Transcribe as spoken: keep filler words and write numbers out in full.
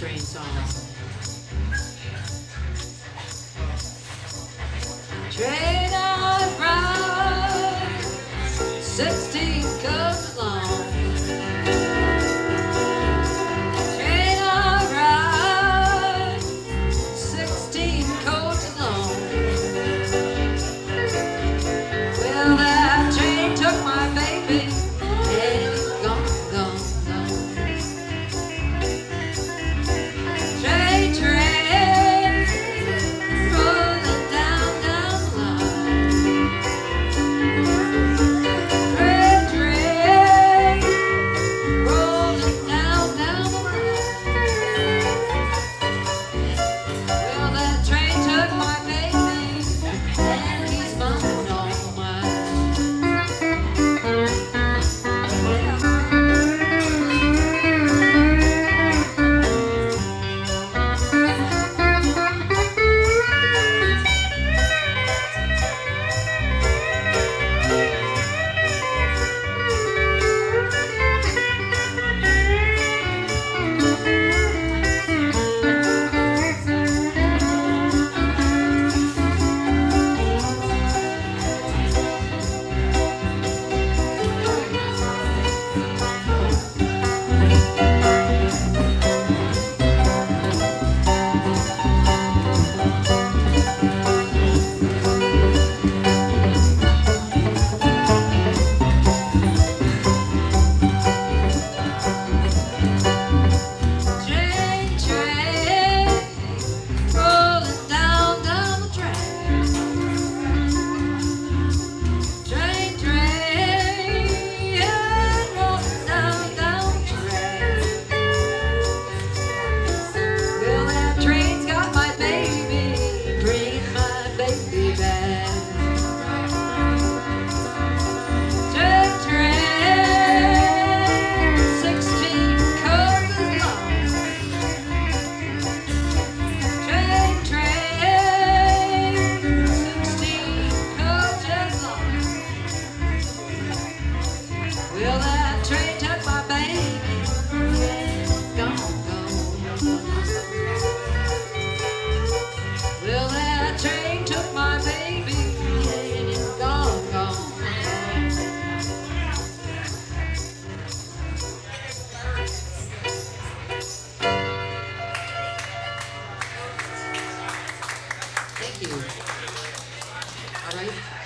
train song. Train on ride, sixteen comes along. Train on ride, sixteen comes along. Well, that train took my baby, and he's gone, gone, gone. Train, train, rolling down, down the line. Train, train, rolling down, down the line. Well, that train took my baby, and he's mine all mine. Train, train, rolling down, down the track. Train, train, rolling down, down the track. Well, that train's got my baby, bringing my baby back. Train, train, sixteen coaches long. Train, train, sixteen coaches long. Well, that train took my baby, gone, gone. Well, that train took my baby, and it's gone, gone. Thank you. All right.